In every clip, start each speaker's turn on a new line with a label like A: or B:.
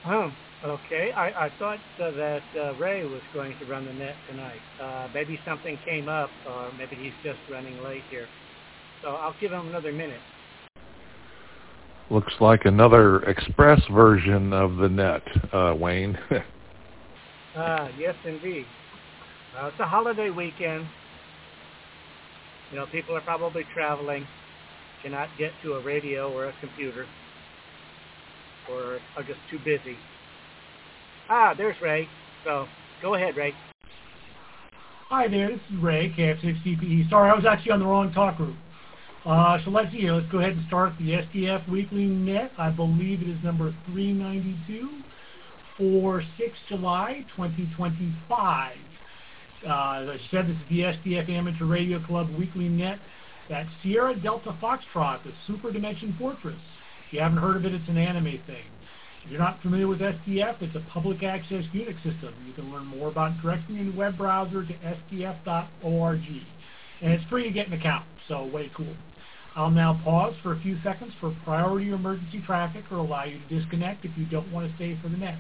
A: Oh, okay. I thought that Ray was going to run the net tonight. Maybe something came up, or maybe he's just running late here. So I'll give him another minute.
B: Looks like another express version of the net, Wayne.
A: Yes, indeed. It's a holiday weekend. You know, people are probably traveling, cannot get to a radio or a computer, or are just too busy. There's Ray. So go ahead, Ray.
C: Hi there, this is Ray, KF6CPE. Sorry, I was actually on the wrong talk group. So let's see here. Let's go ahead and start the SDF Weekly Net. I believe it is number 392 for 6 July 2025. As I said, this is the SDF Amateur Radio Club Weekly Net. That's Sierra Delta Foxtrot, the Super Dimension Fortress. If you haven't heard of it, it's an anime thing. If you're not familiar with SDF, it's a public access Unix system. You can learn more about it directly in the web browser to sdf.org. And it's free to get an account, so way cool. I'll now pause for a few seconds for priority or emergency traffic, or allow you to disconnect if you don't want to stay for the net.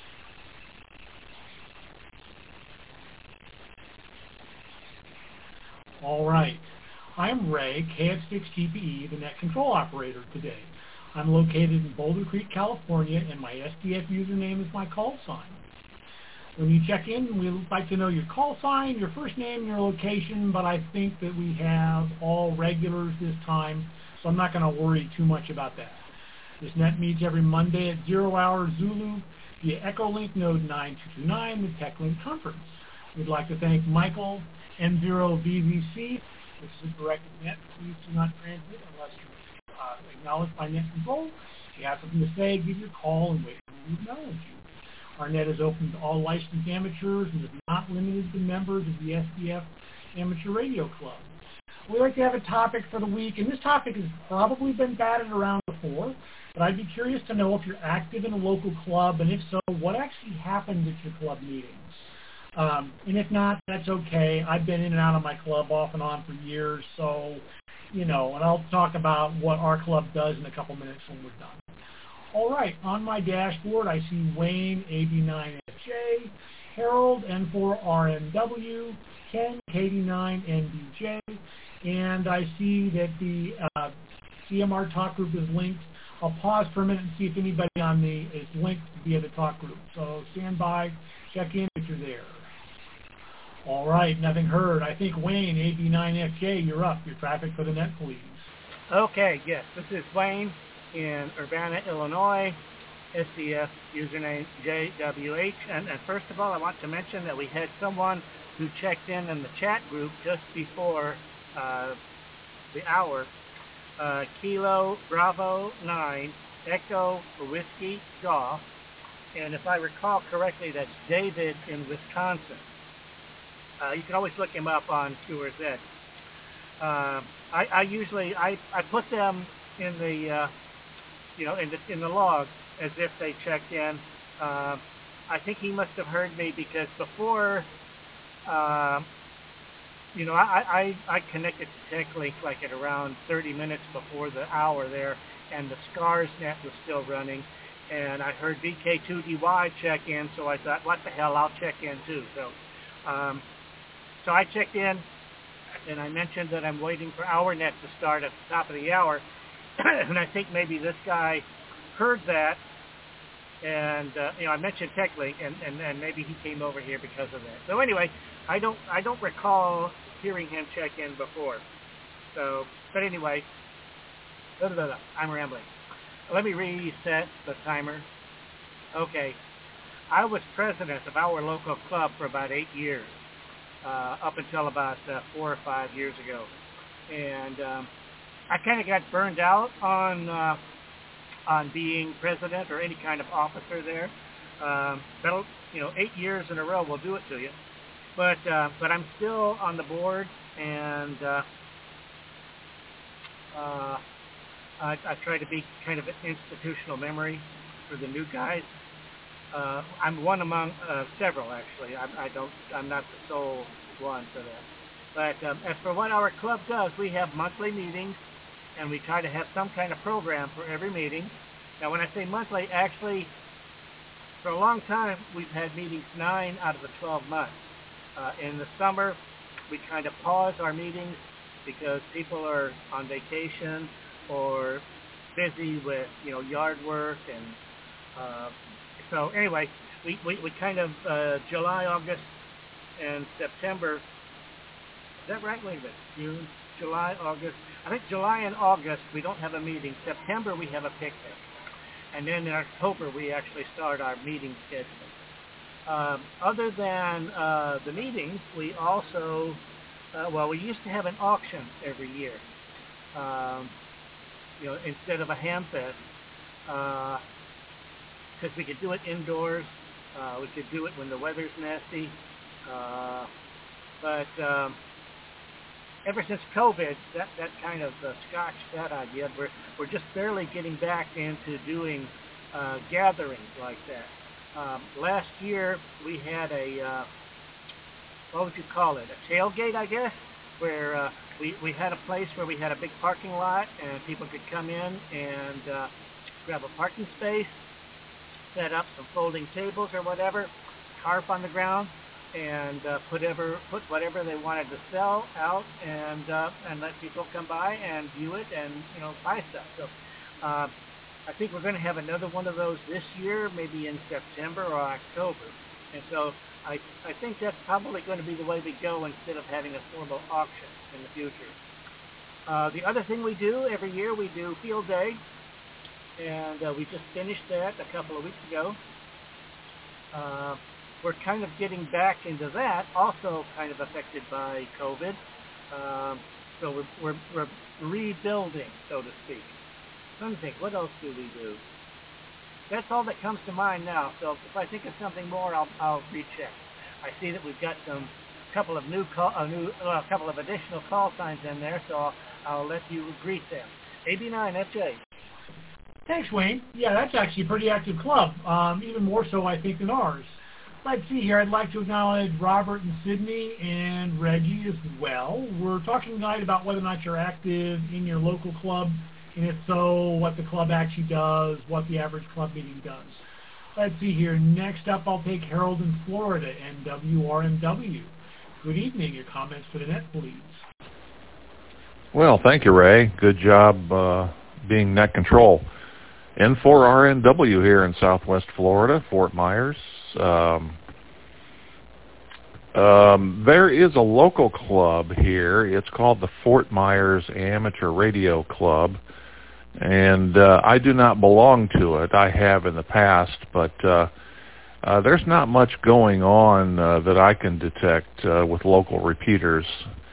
C: All right. I'm Ray, KF6TPE, the net control operator today. I'm located in Boulder Creek, California, and my SDF username is my call sign. When you check in, we'd like to know your call sign, your first name, and your location, but I think that we have all regulars this time, so I'm not going to worry too much about that. This net meets every Monday at 0 hour Zulu via Echolink node 9229, the TechLink conference. We'd like to thank Michael, M0VVC. This is a directed net. Please do not transmit unless you're acknowledged by net control. If you have something to say, give your call and wait for me to acknowledge you. Our net is open to all licensed amateurs and is not limited to members of the SDF Amateur Radio Club. We like to have a topic for the week, and this topic has probably been batted around before, but I'd be curious to know if you're active in a local club, and if so, what actually happened at your club meetings. And if not, that's okay. I've been in and out of my club off and on for years, so, and I'll talk about what our club does in a couple minutes when we're done. All right, on my dashboard, I see Wayne, AB9FJ, Harold, N4RNW, Ken, KD9NBJ, and I see that the CMR talk group is linked. I'll pause for a minute and see if anybody on me is linked via the talk group. So stand by, check in if you're there. All right, nothing heard. I think Wayne, AB9FJ, you're up. Your traffic for the net, please.
A: Okay, yes, this is Wayne in Urbana, Illinois, SDF username JWH. And first of all, I want to mention that we had someone who checked in the chat group just before the hour. Kilo Bravo 9 Echo Whiskey Golf. And if I recall correctly, that's David in Wisconsin. You can always look him up on QRZ. I usually put them in the in the log as if they checked in. I think he must have heard me because before, I connected to TechLink like at around 30 minutes before the hour there, and the SCARS net was still running, and I heard VK2DY check in, so I thought, what the hell, I'll check in too. So I checked in, and I mentioned that I'm waiting for our net to start at the top of the hour. And I think maybe this guy heard that, and I mentioned TechLink, and maybe he came over here because of that. So anyway, I don't recall hearing him check in before. So, but anyway, I'm rambling. Let me reset the timer. Okay, I was president of our local club for about 8 years, up until about 4 or 5 years ago, and I kind of got burned out on being president or any kind of officer there. 8 years in a row will do it to you. But I'm still on the board, and I try to be kind of an institutional memory for the new guys. I'm one among several, actually. I'm not the sole one for that. But as for what our club does, we have monthly meetings, and we try to have some kind of program for every meeting. Now, when I say monthly, actually, for a long time, we've had meetings 9 out of the 12 months. In the summer, we kind of pause our meetings because people are on vacation or busy with, yard work. And so anyway, we kind of, July, August, and September, is that right? Wait a minute, June, July, August. I think July and August, we don't have a meeting. September, we have a picnic. And then in October, we actually start our meeting schedule. Other than the meetings, we also, we used to have an auction every year. Instead of a ham fest, because we could do it indoors. We could do it when the weather's nasty. But ever since COVID, that kind of scotched that idea. We're just barely getting back into doing gatherings like that. Last year we had a what would you call it? A tailgate, I guess, where we had a place where we had a big parking lot and people could come in and grab a parking space, set up some folding tables or whatever, tarp on the ground, and put whatever they wanted to sell out, and let people come by and view it and buy stuff. So I think we're going to have another one of those this year, maybe in September or October. And so I think that's probably going to be the way we go instead of having a formal auction in the future. The other thing we do every year, we do Field Day, and we just finished that a couple of weeks ago. We're kind of getting back into that, also kind of affected by COVID. So we're rebuilding, so to speak. Let me think, what else do we do? That's all that comes to mind now. So if I think of something more, I'll recheck. I see that we've got a couple of additional call signs in there, so I'll let you greet them. AB9FJ.
C: Thanks, Wayne. Yeah, that's actually a pretty active club, even more so, I think, than ours. Let's see here. I'd like to acknowledge Robert and Sydney and Reggie as well. We're talking tonight about whether or not you're active in your local club, and if so, what the club actually does, what the average club meeting does. Let's see here. Next up, I'll take Harold in Florida and WRNW. Good evening. Your comments for the net, please.
B: Well, thank you, Ray. Good job being net control. N4RNW here in Southwest Florida, Fort Myers. There is a local club here. It's called the Fort Myers Amateur Radio Club, and I do not belong to it. I have in the past, but there's not much going on that I can detect with local repeaters.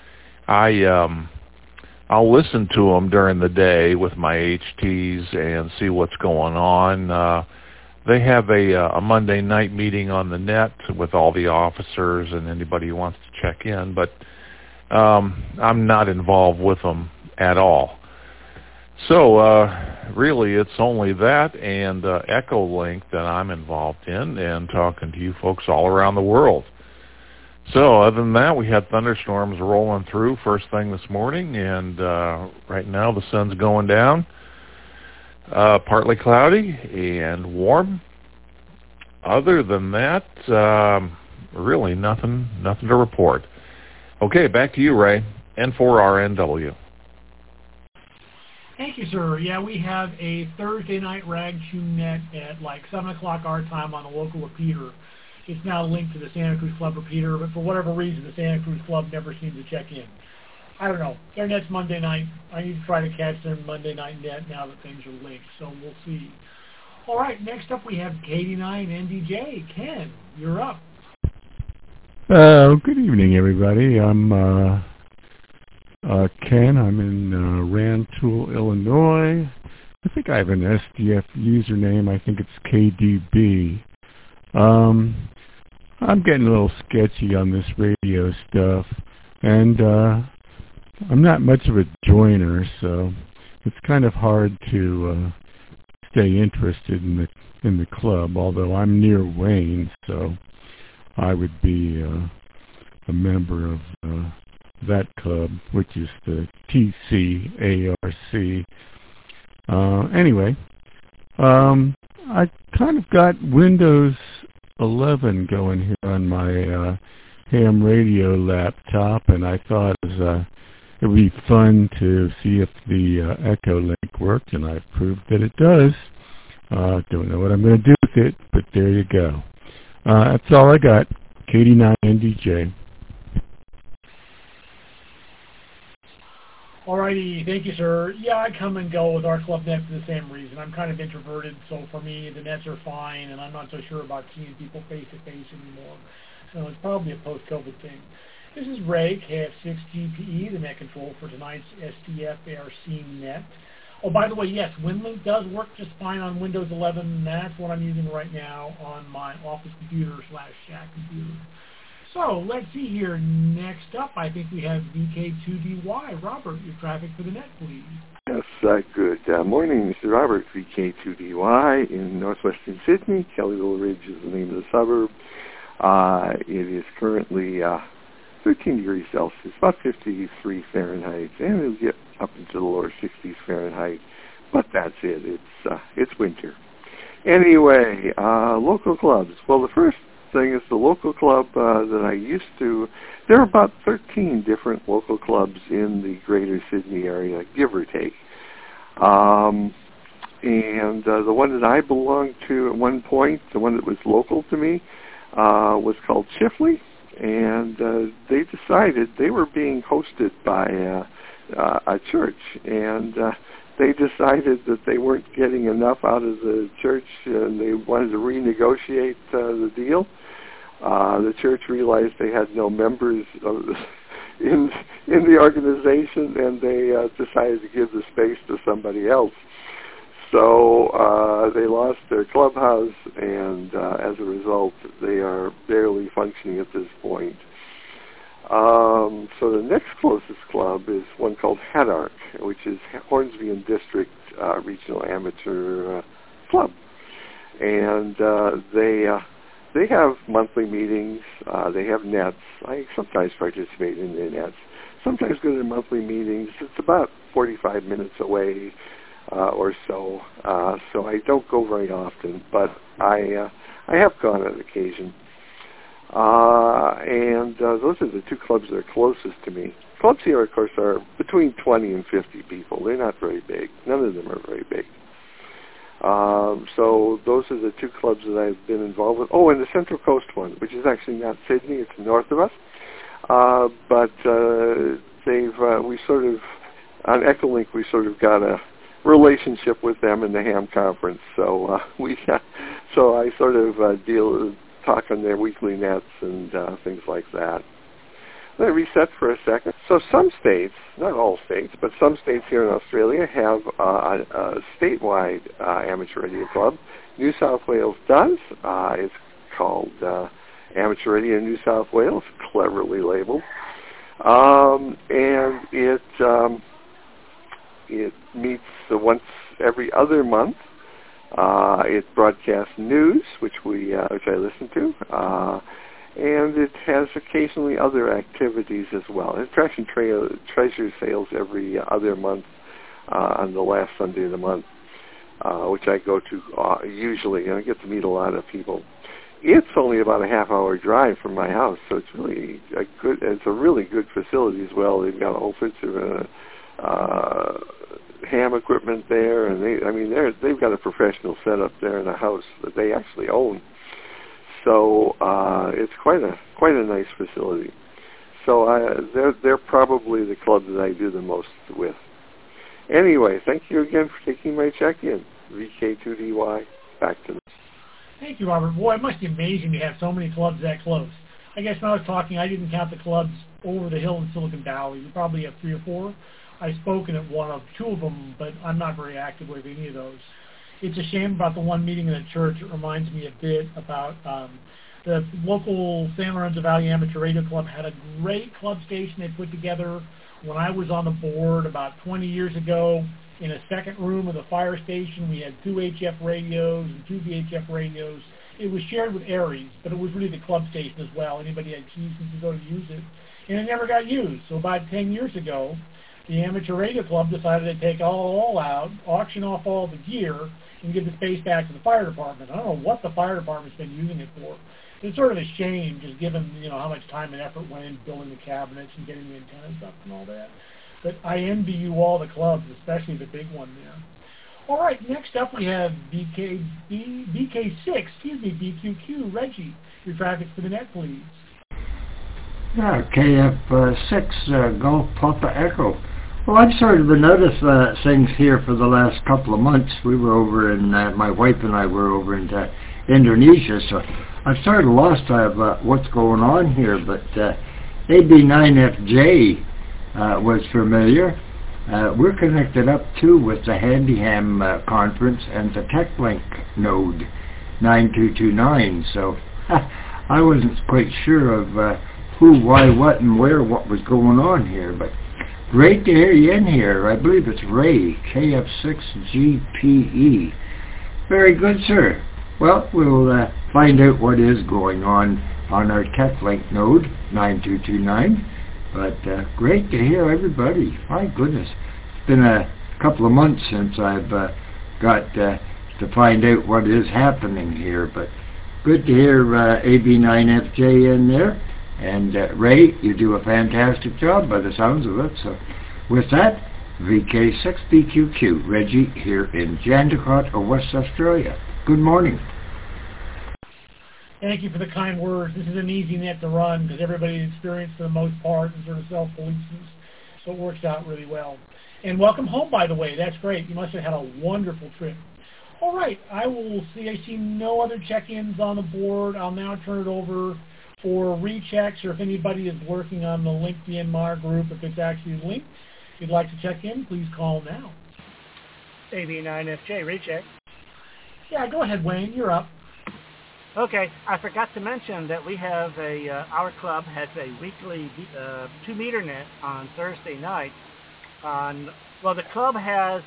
B: I'll listen to them during the day with my HTs and see what's going on. They have a Monday night meeting on the net with all the officers and anybody who wants to check in, but I'm not involved with them at all. So really it's only that and Echolink that I'm involved in and talking to you folks all around the world. So other than that, we had thunderstorms rolling through first thing this morning, and right now the sun's going down. Partly cloudy and warm. Other than that, really nothing to report. Okay, back to you, Ray. N4RNW.
C: Thank you, sir. Yeah, we have a Thursday night rag tune net at like 7 o'clock our time on a local repeater. It's now linked to the Santa Cruz Club repeater, but for whatever reason, the Santa Cruz Club never seems to check in. I don't know. Their net's Monday night. I need to try to catch their Monday night net now that things are linked, so we'll see. All right, next up we have KD9 NDJ. Ken, you're up.
D: Good evening, everybody. I'm Ken. I'm in Rantoul, Illinois. I think I have an SDF username. I think it's KDB. I'm getting a little sketchy on this radio stuff, and I'm not much of a joiner, so it's kind of hard to stay interested in the club. Although I'm near Wayne, so I would be a member of that club, which is the TCARC. Anyway, I kind of got Windows 11 going here on my ham radio laptop, and I thought it would be fun to see if the Echo Link worked, and I've proved that it does. Don't know what I'm going to do with it, but there you go. That's all I got. KD9NDJ.
C: Alrighty, thank you, sir. Yeah, I come and go with our club net for the same reason. I'm kind of introverted, so for me, the nets are fine, and I'm not so sure about seeing people face-to-face anymore. So it's probably a post-COVID thing. This is Ray, KF6GPE, the net control for tonight's SDF ARC net. Oh, by the way, yes, WinLink does work just fine on Windows 11. That's what I'm using right now on my office computer / shack computer. So let's see here. Next up, I think we have VK2DY. Robert, your traffic for the net, please.
E: Yes, good morning, Mr. Robert, VK2DY in northwestern Sydney. Kellyville Ridge is the name of the suburb. It is currently 13 degrees Celsius, about 53 Fahrenheit, and it'll get up into the lower 60s Fahrenheit, but that's it. It's winter. Anyway, local clubs. Well, the first thing is the local club that I used to. There are about 13 different local clubs in the greater Sydney area, give or take. And the one that I belonged to at one point, the one that was local to me, was called Chifley. And they decided they were being hosted by a church, and they decided that they weren't getting enough out of the church, and they wanted to renegotiate the deal. The church realized they had no members in the organization, and they decided to give the space to somebody else. So they lost their clubhouse, and as a result, they are barely functioning at this point. So the next closest club is one called Hadark, which is Hornsby and District Regional Amateur Club, and they have monthly meetings. They have nets. I sometimes participate in their nets. Sometimes go to their monthly meetings. It's about 45 minutes away or so. So I don't go very often, but I have gone on occasion. And those are the two clubs that are closest to me. Clubs here, of course, are between 20 and 50 people. They're not very big. None of them are very big. So those are the two clubs that I've been involved with. Oh, and the Central Coast one, which is actually not Sydney. It's north of us. But we sort of, on Echolink, we sort of got a relationship with them in the ham conference. So so I sort of talk on their weekly nets and things like that. Let me reset for a second. So some states, not all states, but some states here in Australia have a statewide amateur radio club. New South Wales does. It's called Amateur Radio New South Wales, cleverly labeled. And it meets once every other month. It broadcasts news, which I listen to. And it has occasionally other activities as well. It tracks and treasure sales every other month on the last Sunday of the month, which I go to usually, and I get to meet a lot of people. It's only about a half-hour drive from my house, so it's really it's a really good facility as well. They've got all sorts of ham equipment there, and they've got a professional setup there in a house that they actually own. So it's quite a nice facility. So they're probably the club that I do the most with. Anyway, thank you again for taking my check-in. VK2DY, back to them.
C: Thank you, Robert. Boy, it must be amazing to have so many clubs that close. I guess when I was talking, I didn't count the clubs over the hill in Silicon Valley. We probably have 3 or 4. I've spoken at 2 of them, but I'm not very active with any of those. It's a shame about the one meeting in the church. It reminds me a bit about the local San Lorenzo Valley Amateur Radio Club had a great club station they put together when I was on the board about 20 years ago. In a second room of the fire station, we had 2 HF radios and 2 VHF radios. It was shared with Aries, but it was really the club station as well. Anybody had keys to go to use it. And it never got used. So about 10 years ago, the Amateur Radio Club decided to take all out, auction off all the gear, and give the space back to the fire department. I don't know what the fire department's been using it for. It's sort of a shame, just given how much time and effort went into building the cabinets and getting the antennas up and all that. But I envy you all, the clubs, especially the big one there. All right, next up we have BQQ, Reggie. Your traffic for the net, please.
F: Yeah, KF6 Golf Papa Echo. Well, I've sort of noticed things here for the last couple of months. We were over in, my wife and I were over in Indonesia, so I've sort of lost what's going on here, but AB9FJ was familiar. We're connected up too with the Handyham conference and the TechLink node 9229, so I wasn't quite sure of who, why, what, and where, what was going on here, but great to hear you in here. I believe it's Ray, KF6GPE. Very good, sir. Well, we'll find out what is going on our TechLink node 9229. But great to hear everybody. My goodness. It's been a couple of months since I've got to find out what is happening here. But good to hear AB9FJ in there. And Ray, you do a fantastic job by the sounds of it. So with that, VK6BQQ, Reggie here in Jandakot, West Australia. Good morning.
C: Thank you for the kind words. This is an easy net to run because everybody's experienced for the most part and sort of self-polices, so it works out really well. And welcome home, by the way. That's great. You must have had a wonderful trip. All right, I see no other check-ins on the board. I'll now turn it over for rechecks, or if anybody is working on the Link Myanmar group, if it's actually linked, if you'd like to check in, please call now.
A: AB9FJ, recheck.
C: Yeah, go ahead, Wayne. You're up.
A: Okay, I forgot to mention that we have our club has a weekly 2-meter net on Thursday night. The club has,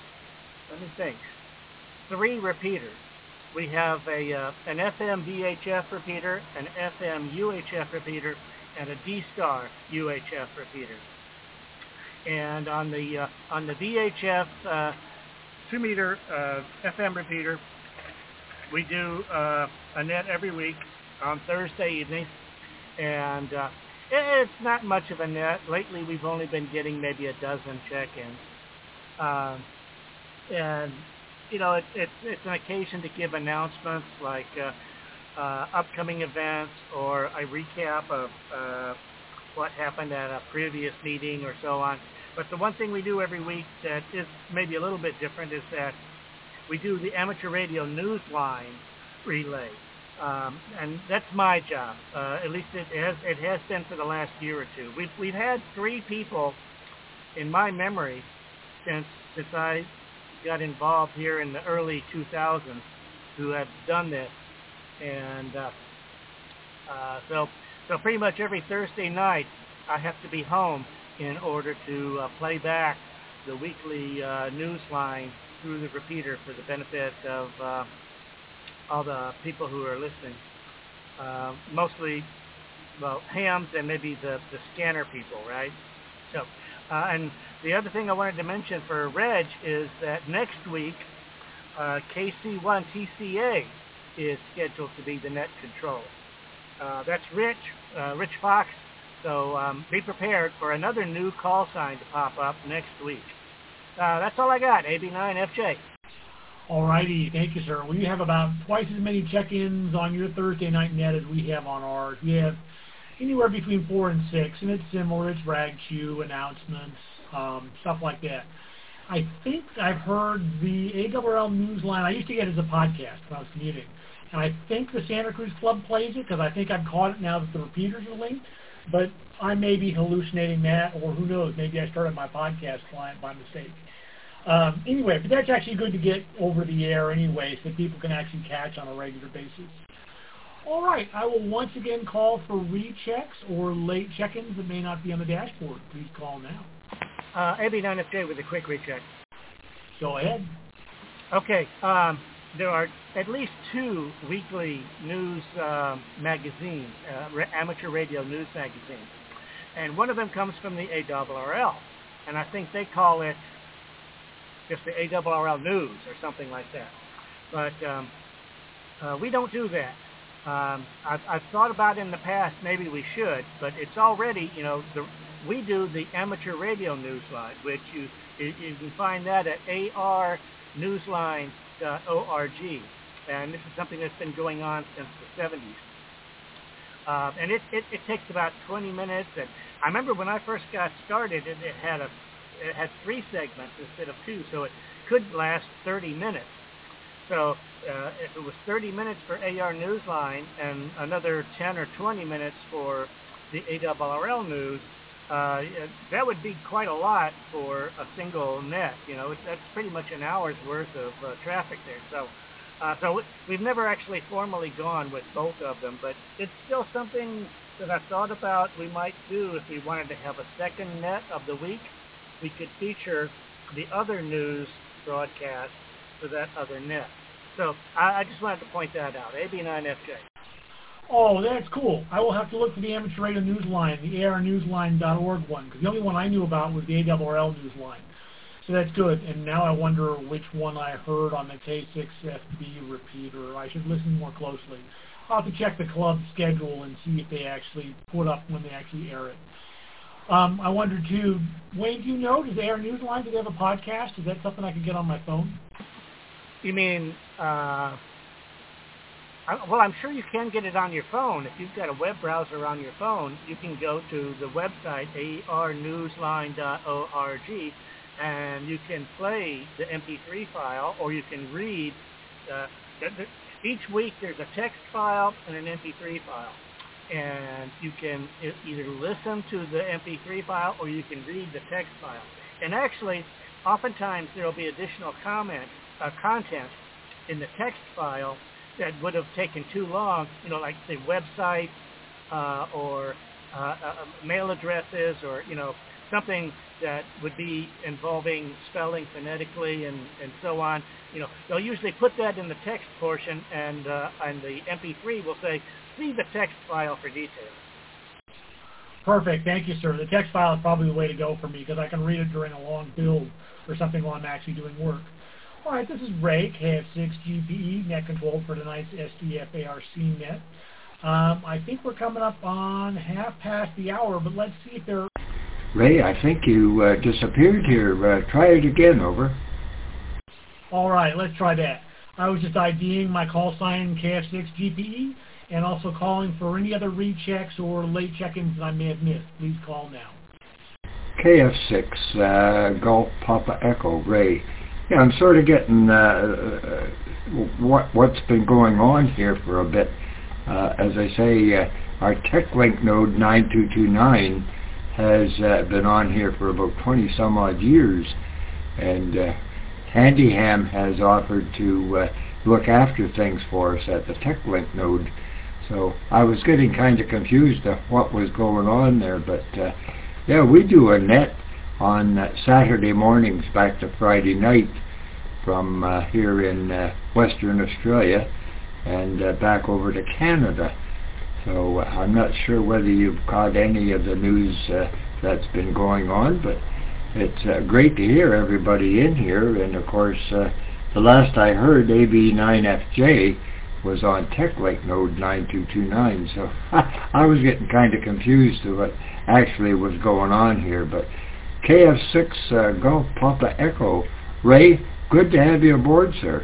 A: 3 repeaters. We have an FM VHF repeater, an FM UHF repeater, and a D-Star UHF repeater. And on the VHF 2-meter FM repeater, we do a net every week on Thursday evening, and it's not much of a net. Lately, we've only been getting maybe a dozen check-ins, and it's an occasion to give announcements like upcoming events or a recap of what happened at a previous meeting or so on. But the one thing we do every week that is maybe a little bit different is that we do the amateur radio news line relay, and that's my job. At least it has been for the last year or two. We've had 3 people in my memory since I got involved here in the early 2000s who have done this, and so pretty much every Thursday night I have to be home in order to play back the weekly news line through the repeater for the benefit of all the people who are listening. Mostly, hams and maybe the scanner people, right? So, and the other thing I wanted to mention for Reg is that next week, KC1TCA is scheduled to be the net control. That's Rich Fox. So be prepared for another new call sign to pop up next week. That's all I got, AB9FJ.
C: All righty. Thank you, sir. We have about twice as many check-ins on your Thursday night net as we have on ours. We have anywhere between 4 and 6, and it's similar. It's rag chew, announcements, stuff like that. I think I've heard the ARRL Newsline. I used to get it as a podcast when I was commuting, and I think the Santa Cruz Club plays it because I think I've caught it now that the repeaters are linked. But I may be hallucinating that, or who knows, maybe I started my podcast client by mistake. Anyway, but that's actually good to get over the air anyway so people can actually catch on a regular basis. All right, I will once again call for rechecks or late check-ins that may not be on the dashboard. Please call now.
A: AB9FJ with a quick recheck.
C: Go ahead.
A: Okay, there are at least 2 weekly news magazines, amateur radio news magazines. And one of them comes from the ARRL. And I think they call it just the ARRL News or something like that. but we don't do that. I've thought about in the past maybe we should, but it's already, we do the amateur radio newsline, which you can find that at arnewsline.org, and this is something that's been going on since the 70s. And it takes about 20 minutes, and I remember when I first got started, it had 3 segments instead of 2, so it could last 30 minutes. So if it was 30 minutes for AR Newsline and another 10 or 20 minutes for the ARRL News, that would be quite a lot for a single net. That's pretty much an hour's worth of traffic there. So we've never actually formally gone with both of them, but it's still something that I've thought about we might do if we wanted to have a second net of the week. We could feature the other news broadcast for that other net. So I just wanted to point that out, AB9FJ.
C: Oh, that's cool. I will have to look for the amateur radio newsline, the arnewsline.org one, because the only one I knew about was the ARRL newsline. So that's good. And now I wonder which one I heard on the K6FB repeater. I should listen more closely. I'll have to check the club schedule and see if they actually put up when they actually air it. I wonder, too, Wayne, do you know, does AR Newsline, do they have a podcast? Is that something I could get on my phone?
A: You mean, well, I'm sure you can get it on your phone. If you've got a web browser on your phone, you can go to the website, arnewsline.org, and you can play the MP3 file, or you can read. Each week there's a text file and an MP3 file. And you can either listen to the MP3 file or you can read the text file. And actually, oftentimes there will be additional content in the text file that would have taken too long, like the website or mail addresses or, something that would be involving spelling phonetically and so on. They'll usually put that in the text portion, and the MP3 will say, see the text file for details.
C: Perfect. Thank you, sir. The text file is probably the way to go for me because I can read it during a long build or something while I'm actually doing work. All right, this is Ray, KF6GPE, net control for tonight's SDF-ARC net. I think we're coming up on half past the hour, but let's see if there...
F: Ray, I think you disappeared here. Try it again, over.
C: All right, let's try that. I was just IDing my call sign KF6GPE and also calling for any other rechecks or late check-ins that I may have missed. Please call now.
F: KF6, Golf Papa Echo, Ray. Yeah, I'm sort of getting what's been going on here for a bit. As I say, our TechLink node 9229 has been on here for about 20 some odd years, and Handyham has offered to look after things for us at the TechLink node. So I was getting kind of confused of what was going on there, but yeah, we do a net on Saturday mornings back to Friday night from here in Western Australia and back over to Canada. So I'm not sure whether you've caught any of the news that's been going on, but it's great to hear everybody in here. And of course, the last I heard, AB9FJ was on TechLink node 9229, so I was getting kind of confused to what actually was going on here. But KF6 Golf Papa Echo, Ray, good to have you aboard, sir.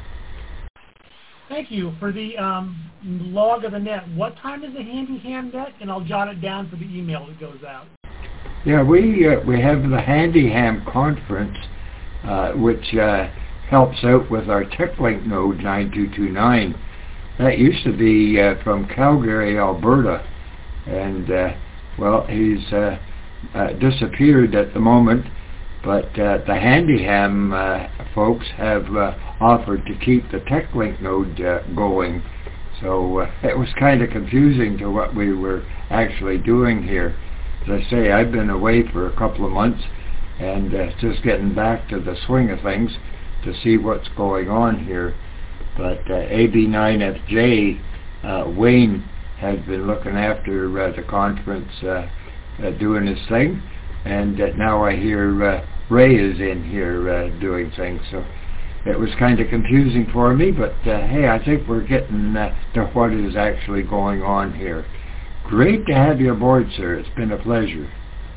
C: Thank you. For the log of the net, what time is the Handyham net? And I'll jot it down for the email that goes out.
F: Yeah, we have the Handyham conference, which helps out with our TechLink node 9229. That used to be from Calgary, Alberta, and well, he's disappeared at the moment, but the Handyham folks have offered to keep the TechLink node going. So it was kind of confusing to what we were actually doing here. As I say, I've been away for a couple of months and just getting back to the swing of things to see what's going on here. But AB9FJ, Wayne, has been looking after the conference, doing his thing, and now I hear Ray is in here doing things. So it was kind of confusing for me, but hey, I think we're getting to what is actually going on here. Great to have you aboard, sir. It's been a pleasure.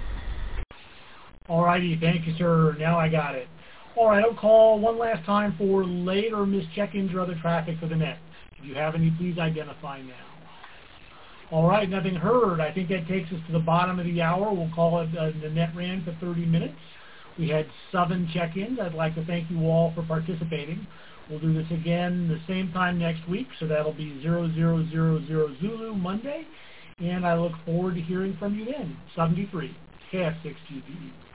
C: All righty, thank you, sir. Now I got it. All right, I'll call one last time for late or missed check-ins or other traffic for the net. If you have any, please identify now. All right, nothing heard. I think that takes us to the bottom of the hour. We'll call it the net ran for 30 minutes. We had 7 check-ins. I'd like to thank you all for participating. We'll do this again the same time next week, so that'll be 0000 Zulu Monday, and I look forward to hearing from you then. 73 KF6 GPE.